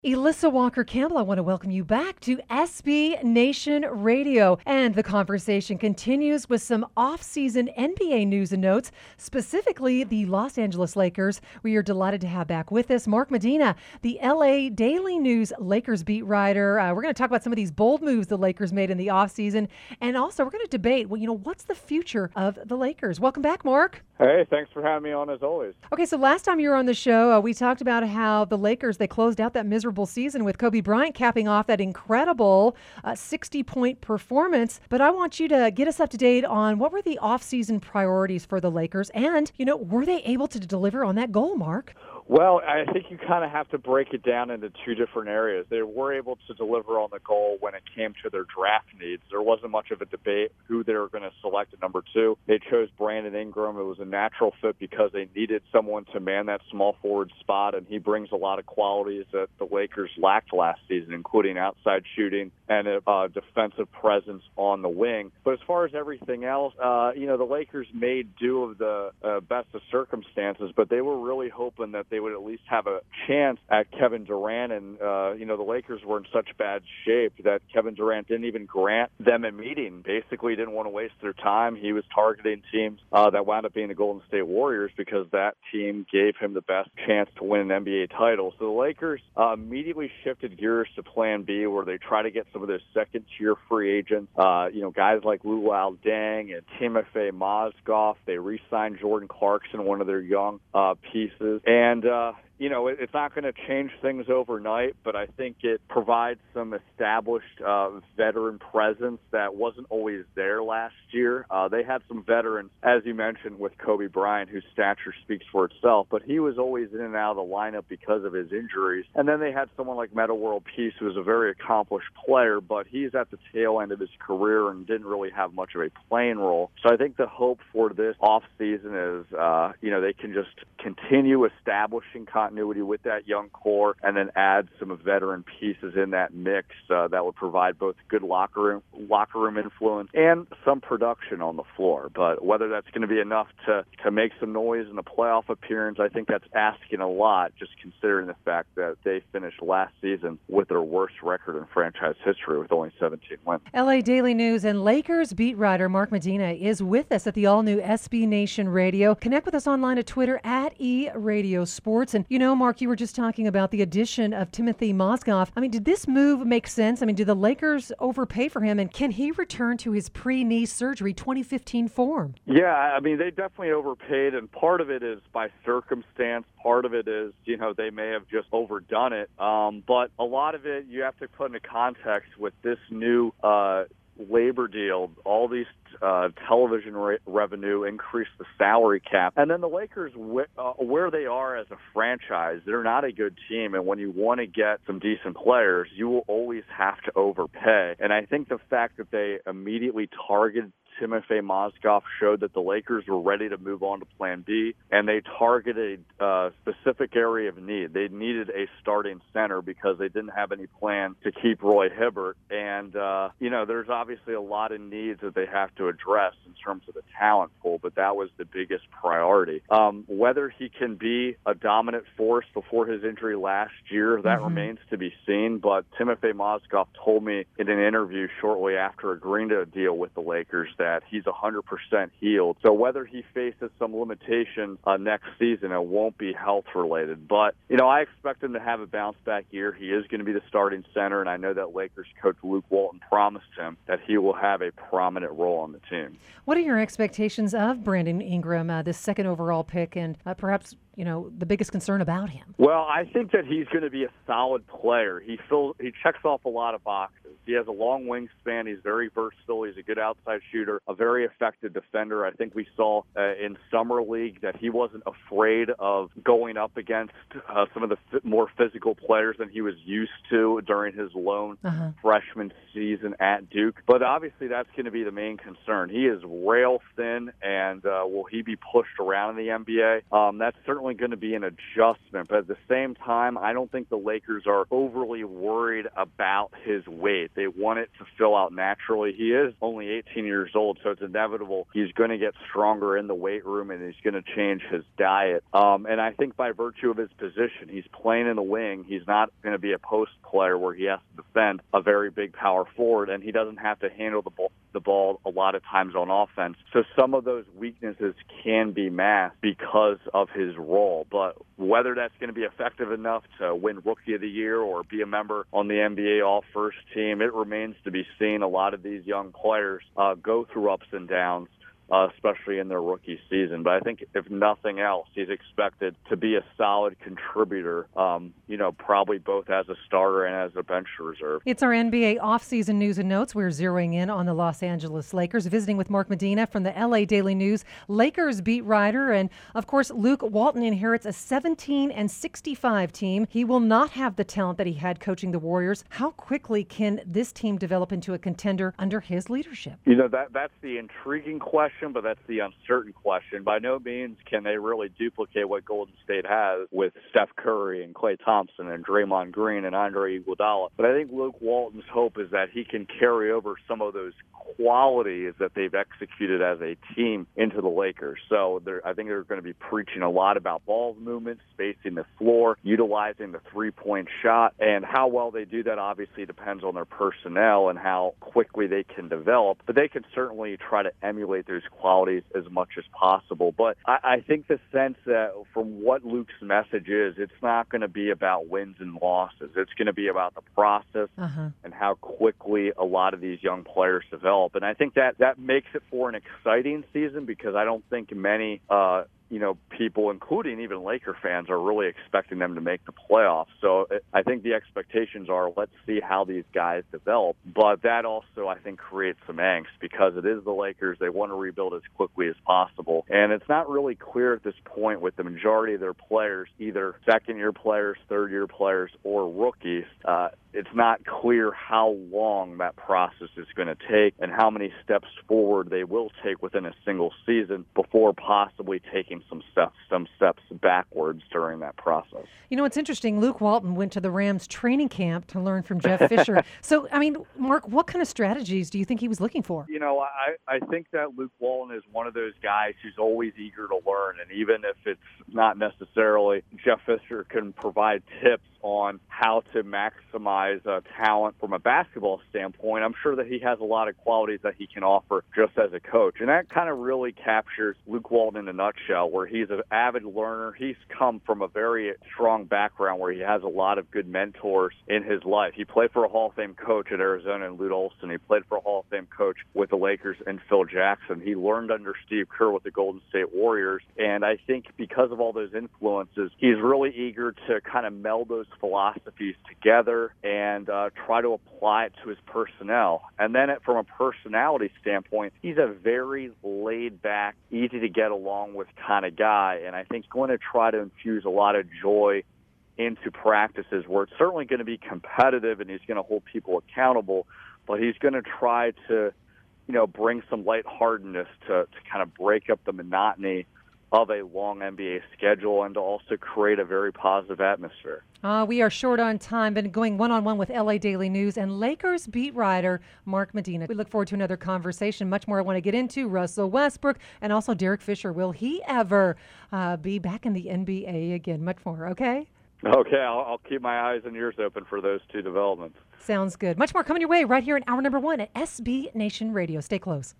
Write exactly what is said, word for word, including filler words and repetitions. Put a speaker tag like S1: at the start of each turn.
S1: Elissa Walker Campbell, I want to welcome you back to S B Nation Radio. And the conversation continues with some off-season N B A news and notes, specifically the Los Angeles Lakers. We are delighted to have back with us Mark Medina, the L A Daily News Lakers beat writer. Uh, we're going to talk about some of these bold moves the Lakers made in the offseason. And also, we're going to debate, well, you know, what's the future of the Lakers? Welcome back, Mark.
S2: Hey, thanks for having me on as always.
S1: Okay, so last time you were on the show, uh, we talked about how the Lakers, they closed out that miserable season with Kobe Bryant capping off that incredible uh, sixty-point performance. But I want you to get us up to date on what were the off-season priorities for the Lakers and, you know, were they able to deliver on that goal, Mark?
S2: Well, I think you kind of have to break it down into two different areas. They were able to deliver on the goal when it came to their draft needs. There wasn't much of a debate who they were going to select at number two. They chose Brandon Ingram. It was a natural fit because they needed someone to man that small forward spot, and he brings a lot of qualities that the Lakers lacked last season, including outside shooting and a uh, defensive presence on the wing. But as far as everything else, uh, you know, the Lakers made do of the uh, best of circumstances, but they were really hoping that they would at least have a chance at Kevin Durant. And, uh, you know, the Lakers were in such bad shape that Kevin Durant didn't even grant them a meeting. Basically didn't want to waste their time. He was targeting teams uh, that wound up being the Golden State Warriors because that team gave him the best chance to win an N B A title. So the Lakers uh, immediately shifted gears to plan B, where they try to get some of those second-tier free agents, uh, you know, guys like Luol Deng and Timofey Mozgov. They re-signed Jordan Clarkson, one of their young uh, pieces. And, uh, you know, it, it's not going to change things overnight, but I think it provides some established uh, veteran presence that wasn't always there last year. Uh, they had some veterans, as you mentioned, with Kobe Bryant, whose stature speaks for itself, but he was always in and out of the lineup because of his injuries. And then they had someone like Metta World Peace, who was a very accomplished player, but he's at the tail end of his career and didn't really have much of a playing role. So I think the hope for this offseason is, uh, you know, they can just continue establishing continuity with that young core and then add some veteran pieces in that mix uh, that would provide both good locker room, locker room influence and some production on the floor. But whether that's going to be enough to, to make some noise in a playoff appearance, I think that's asking a lot, just considering the fact that they finished last season with their worst record in franchise history with only seventeen wins.
S1: L A Daily News and Lakers beat writer Mark Medina is with us at the all-new S B Nation Radio. Connect with us online at Twitter at E Radio Sports. And, you know, Mark, you were just talking about the addition of Timothy Mozgov. I mean, did this move make sense? I mean, did the Lakers overpay for him, and can he return to his pre-knee surgery twenty fifteen form?
S2: Yeah, I mean, they definitely overpaid, and part of it is by circumstance. Part of it is, you know, they may have just overdone it. Um, but a lot of it you have to put into context with this new uh labor deal, all these uh, television re- revenue increased the salary cap. And then the Lakers, wh- uh, where they are as a franchise, they're not a good team. And when you want to get some decent players, you will always have to overpay. And I think the fact that they immediately targeted Timofey Mozgov showed that the Lakers were ready to move on to Plan B, and they targeted a specific area of need. They needed a starting center because they didn't have any plan to keep Roy Hibbert. And, uh, you know, there's obviously a lot of needs that they have to address in terms of the talent pool, but that was the biggest priority. Um, whether he can be a dominant force before his injury last year, that mm-hmm. remains to be seen. But Timofey Mozgov told me in an interview shortly after agreeing to a deal with the Lakers that he's one hundred percent healed. So whether he faces some limitations uh, next season, it won't be health-related. But, you know, I expect him to have a bounce-back year. He is going to be the starting center, and I know that Lakers coach Luke Walton promised him that he will have a prominent role on the team.
S1: What are your expectations of Brandon Ingram, uh, this second overall pick, and uh, perhaps, you know, the biggest concern about him?
S2: Well, I think that he's going to be a solid player. He fills, he checks off a lot of boxes. He has a long wingspan. He's very versatile. He's a good outside shooter, a very effective defender. I think we saw uh, in Summer League that he wasn't afraid of going up against uh, some of the f- more physical players than he was used to during his lone uh-huh. freshman season at Duke. But obviously that's going to be the main concern. He is rail thin, and uh, will he be pushed around in the N B A? Um, that's certainly going to be an adjustment. But at the same time, I don't think the Lakers are overly worried about his weight. They want it to fill out naturally. He is only eighteen years old, so it's inevitable he's going to get stronger in the weight room and he's going to change his diet. Um, and I think by virtue of his position, he's playing in the wing. He's not going to be a post player where he has to defend a very big power forward, and he doesn't have to handle the ball, the ball a lot of times on offense. So some of those weaknesses can be masked because of his role. But whether that's going to be effective enough to win Rookie of the Year or be a member on the N B A All-First team, it remains to be seen. A lot of these young players uh, go through ups and downs, Uh, especially in their rookie season. But I think if nothing else, he's expected to be a solid contributor, um, you know, probably both as a starter and as a bench reserve.
S1: It's our N B A offseason news and notes. We're zeroing in on the Los Angeles Lakers, visiting with Mark Medina from the L A Daily News, Lakers beat writer. And, of course, Luke Walton inherits a seventeen and sixty-five team. He will not have the talent that he had coaching the Warriors. How quickly can this team develop into a contender under his leadership?
S2: You know, that that's the intriguing question, but that's the uncertain question. By no means can they really duplicate what Golden State has with Steph Curry and Klay Thompson and Draymond Green and Andre Iguodala. But I think Luke Walton's hope is that he can carry over some of those qualities that they've executed as a team into the Lakers. So I think they're going to be preaching a lot about ball movement, spacing the floor, utilizing the three-point shot, and how well they do that obviously depends on their personnel and how quickly they can develop. But they can certainly try to emulate those qualities as much as possible. But I, I think the sense that from what Luke's message is, it's not going to be about wins and losses. It's going to be about the process uh-huh. and how quickly a lot of these young players develop. And I think that that makes it for an exciting season because I don't think many uh, you know, people, including even Laker fans, are really expecting them to make the playoffs. So I think the expectations are, let's see how these guys develop. But that also, I think, creates some angst because it is the Lakers. They want to rebuild as quickly as possible. And it's not really clear at this point with the majority of their players, either second-year players, third-year players, or rookies. Uh, it's not clear how long that process is going to take and how many steps forward they will take within a single season before possibly taking some steps, some steps backwards during that process.
S1: You know, it's interesting. Luke Walton went to the Rams training camp to learn from Jeff Fisher. So, I mean, Mark, what kind of strategies do you think he was looking for?
S2: You know, I, I think that Luke Walton is one of those guys who's always eager to learn. And even if it's not necessarily Jeff Fisher can provide tips on how to maximize uh, talent from a basketball standpoint, I'm sure that he has a lot of qualities that he can offer just as a coach. And that kind of really captures Luke Walton in a nutshell, where he's an avid learner. He's come from a very strong background where he has a lot of good mentors in his life. He played for a Hall of Fame coach at Arizona in Lute Olson. He played for a Hall of Fame coach with the Lakers and Phil Jackson. He learned under Steve Kerr with the Golden State Warriors. And I think because of all those influences, he's really eager to kind of meld those philosophies together and uh, try to apply it to his personnel. And then it, from a personality standpoint, he's a very laid-back, easy-to-get along with kind of guy. And I think he's going to try to infuse a lot of joy into practices where it's certainly going to be competitive and he's going to hold people accountable, but he's going to try to, you know, bring some lightheartedness to, to kind of break up the monotony of a long N B A schedule and to also create a very positive atmosphere.
S1: Uh, we are short on time, been going one-on-one with L A Daily News and Lakers beat writer Mark Medina. We look forward to another conversation. Much more I want to get into. Russell Westbrook and also Derek Fisher. Will he ever uh, be back in the N B A again? Much more, okay?
S2: Okay, I'll, I'll keep my eyes and ears open for those two developments.
S1: Sounds good. Much more coming your way right here in hour number one at S B Nation Radio. Stay close.